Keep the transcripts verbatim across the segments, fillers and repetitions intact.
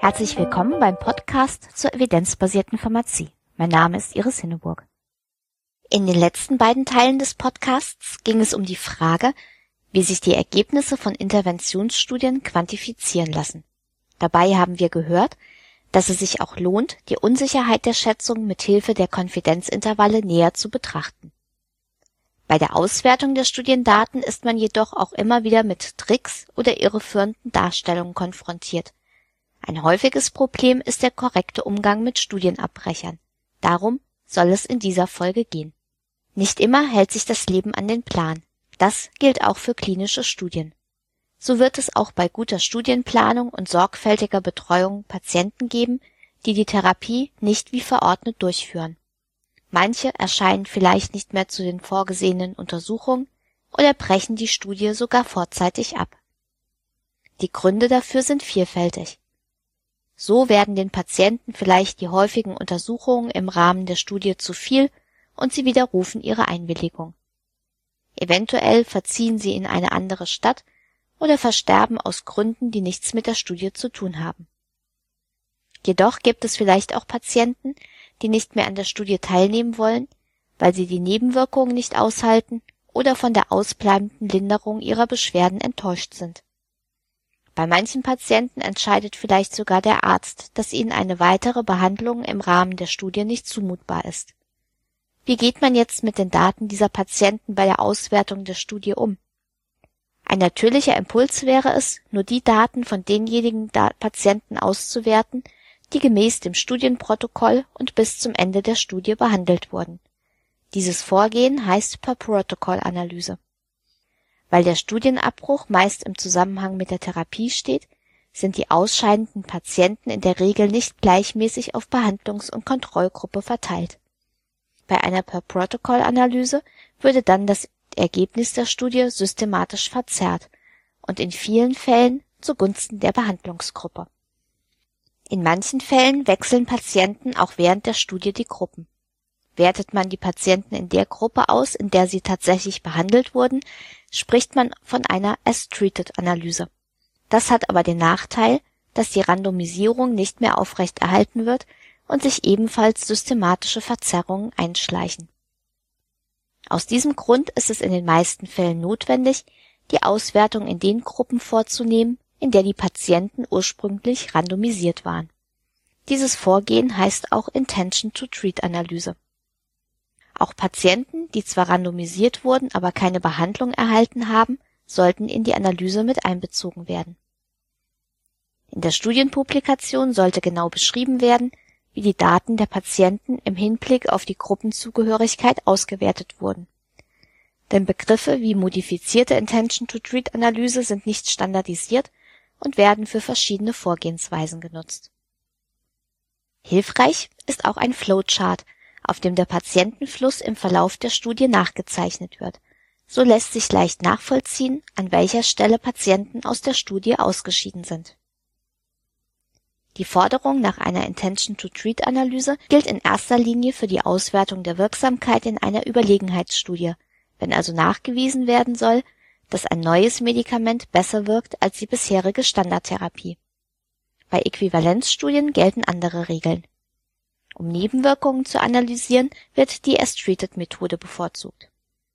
Herzlich willkommen beim Podcast zur evidenzbasierten Pharmazie. Mein Name ist Iris Hinneburg. In den letzten beiden Teilen des Podcasts ging es um die Frage, wie sich die Ergebnisse von Interventionsstudien quantifizieren lassen. Dabei haben wir gehört, dass es sich auch lohnt, die Unsicherheit der Schätzung mit Hilfe der Konfidenzintervalle näher zu betrachten. Bei der Auswertung der Studiendaten ist man jedoch auch immer wieder mit Tricks oder irreführenden Darstellungen konfrontiert. Ein häufiges Problem ist der korrekte Umgang mit Studienabbrechern. Darum soll es in dieser Folge gehen. Nicht immer hält sich das Leben an den Plan. Das gilt auch für klinische Studien. So wird es auch bei guter Studienplanung und sorgfältiger Betreuung Patienten geben, die die Therapie nicht wie verordnet durchführen. Manche erscheinen vielleicht nicht mehr zu den vorgesehenen Untersuchungen oder brechen die Studie sogar vorzeitig ab. Die Gründe dafür sind vielfältig. So werden den Patienten vielleicht die häufigen Untersuchungen im Rahmen der Studie zu viel und sie widerrufen ihre Einwilligung. Eventuell verziehen sie in eine andere Stadt oder versterben aus Gründen, die nichts mit der Studie zu tun haben. Jedoch gibt es vielleicht auch Patienten, die nicht mehr an der Studie teilnehmen wollen, weil sie die Nebenwirkungen nicht aushalten oder von der ausbleibenden Linderung ihrer Beschwerden enttäuscht sind. Bei manchen Patienten entscheidet vielleicht sogar der Arzt, dass ihnen eine weitere Behandlung im Rahmen der Studie nicht zumutbar ist. Wie geht man jetzt mit den Daten dieser Patienten bei der Auswertung der Studie um? Ein natürlicher Impuls wäre es, nur die Daten von denjenigen Patienten auszuwerten, die gemäß dem Studienprotokoll und bis zum Ende der Studie behandelt wurden. Dieses Vorgehen heißt Per-Protokoll-Analyse. Weil der Studienabbruch meist im Zusammenhang mit der Therapie steht, sind die ausscheidenden Patienten in der Regel nicht gleichmäßig auf Behandlungs- und Kontrollgruppe verteilt. Bei einer Per-Protokoll-Analyse würde dann das Ergebnis der Studie systematisch verzerrt und in vielen Fällen zugunsten der Behandlungsgruppe. In manchen Fällen wechseln Patienten auch während der Studie die Gruppen. Wertet man die Patienten in der Gruppe aus, in der sie tatsächlich behandelt wurden, spricht man von einer As-Treated-Analyse. Das hat aber den Nachteil, dass die Randomisierung nicht mehr aufrechterhalten wird und sich ebenfalls systematische Verzerrungen einschleichen. Aus diesem Grund ist es in den meisten Fällen notwendig, die Auswertung in den Gruppen vorzunehmen, in der die Patienten ursprünglich randomisiert waren. Dieses Vorgehen heißt auch Intention-to-Treat-Analyse. Auch Patienten, die zwar randomisiert wurden, aber keine Behandlung erhalten haben, sollten in die Analyse mit einbezogen werden. In der Studienpublikation sollte genau beschrieben werden, wie die Daten der Patienten im Hinblick auf die Gruppenzugehörigkeit ausgewertet wurden. Denn Begriffe wie modifizierte Intention-to-Treat-Analyse sind nicht standardisiert und werden für verschiedene Vorgehensweisen genutzt. Hilfreich ist auch ein Flowchart, auf dem der Patientenfluss im Verlauf der Studie nachgezeichnet wird. So lässt sich leicht nachvollziehen, an welcher Stelle Patienten aus der Studie ausgeschieden sind. Die Forderung nach einer Intention-to-Treat-Analyse gilt in erster Linie für die Auswertung der Wirksamkeit in einer Überlegenheitsstudie, wenn also nachgewiesen werden soll, dass ein neues Medikament besser wirkt als die bisherige Standardtherapie. Bei Äquivalenzstudien gelten andere Regeln. Um Nebenwirkungen zu analysieren, wird die As-Treated-Methode bevorzugt.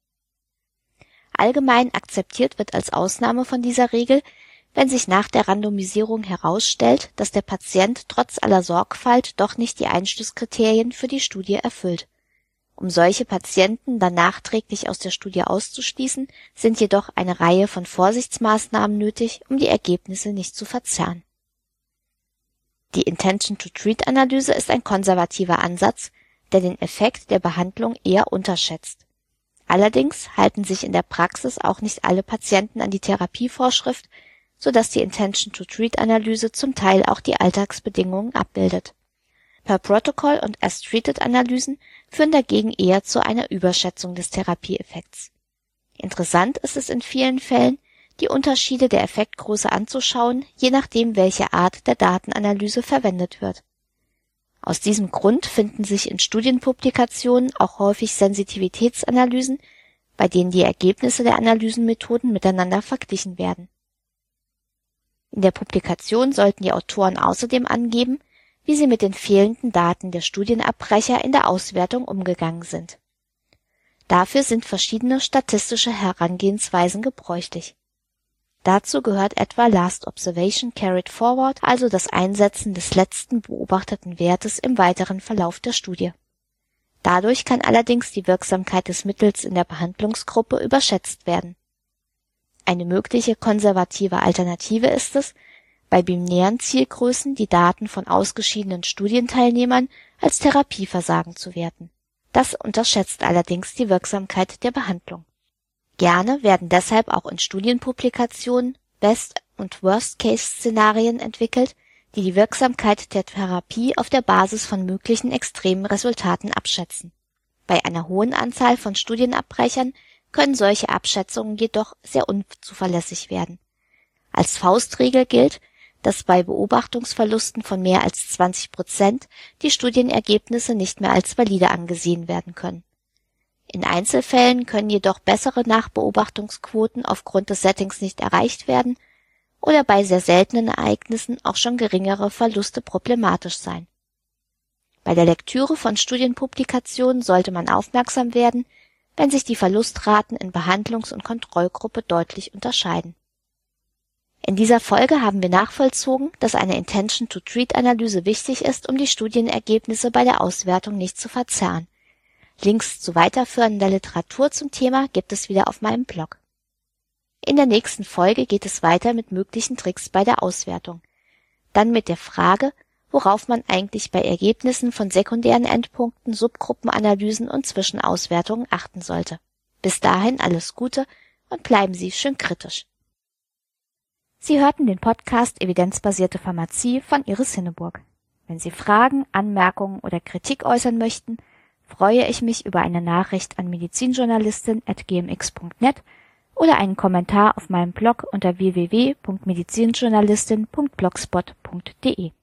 Allgemein akzeptiert wird als Ausnahme von dieser Regel, wenn sich nach der Randomisierung herausstellt, dass der Patient trotz aller Sorgfalt doch nicht die Einschlusskriterien für die Studie erfüllt. Um solche Patienten dann nachträglich aus der Studie auszuschließen, sind jedoch eine Reihe von Vorsichtsmaßnahmen nötig, um die Ergebnisse nicht zu verzerren. Die Intention-to-Treat-Analyse ist ein konservativer Ansatz, der den Effekt der Behandlung eher unterschätzt. Allerdings halten sich in der Praxis auch nicht alle Patienten an die Therapievorschrift, sodass die Intention-to-Treat-Analyse zum Teil auch die Alltagsbedingungen abbildet. Per-Protokoll- und As-Treated-Analysen führen dagegen eher zu einer Überschätzung des Therapieeffekts. Interessant ist es in vielen Fällen, die Unterschiede der Effektgröße anzuschauen, je nachdem, welche Art der Datenanalyse verwendet wird. Aus diesem Grund finden sich in Studienpublikationen auch häufig Sensitivitätsanalysen, bei denen die Ergebnisse der Analysenmethoden miteinander verglichen werden. In der Publikation sollten die Autoren außerdem angeben, wie sie mit den fehlenden Daten der Studienabbrecher in der Auswertung umgegangen sind. Dafür sind verschiedene statistische Herangehensweisen gebräuchlich. Dazu gehört etwa Last Observation Carried Forward, also das Einsetzen des letzten beobachteten Wertes im weiteren Verlauf der Studie. Dadurch kann allerdings die Wirksamkeit des Mittels in der Behandlungsgruppe überschätzt werden. Eine mögliche konservative Alternative ist es, bei binären Zielgrößen die Daten von ausgeschiedenen Studienteilnehmern als Therapieversagen zu werten. Das unterschätzt allerdings die Wirksamkeit der Behandlung. Gerne werden deshalb auch in Studienpublikationen Best- und Worst-Case-Szenarien entwickelt, die die Wirksamkeit der Therapie auf der Basis von möglichen extremen Resultaten abschätzen. Bei einer hohen Anzahl von Studienabbrechern können solche Abschätzungen jedoch sehr unzuverlässig werden. Als Faustregel gilt, dass bei Beobachtungsverlusten von mehr als zwanzig Prozent die Studienergebnisse nicht mehr als valide angesehen werden können. In Einzelfällen können jedoch bessere Nachbeobachtungsquoten aufgrund des Settings nicht erreicht werden oder bei sehr seltenen Ereignissen auch schon geringere Verluste problematisch sein. Bei der Lektüre von Studienpublikationen sollte man aufmerksam werden, wenn sich die Verlustraten in Behandlungs- und Kontrollgruppe deutlich unterscheiden. In dieser Folge haben wir nachvollzogen, dass eine Intention-to-Treat-Analyse wichtig ist, um die Studienergebnisse bei der Auswertung nicht zu verzerren. Links zu weiterführender Literatur zum Thema gibt es wieder auf meinem Blog. In der nächsten Folge geht es weiter mit möglichen Tricks bei der Auswertung. Dann mit der Frage, worauf man eigentlich bei Ergebnissen von sekundären Endpunkten, Subgruppenanalysen und Zwischenauswertungen achten sollte. Bis dahin alles Gute und bleiben Sie schön kritisch. Sie hörten den Podcast Evidenzbasierte Pharmazie von Iris Hinneburg. Wenn Sie Fragen, Anmerkungen oder Kritik äußern möchten, freue ich mich über eine Nachricht an medizinjournalistin at g m x punkt net oder einen Kommentar auf meinem Blog unter w w w punkt medizinjournalistin punkt blogspot punkt de.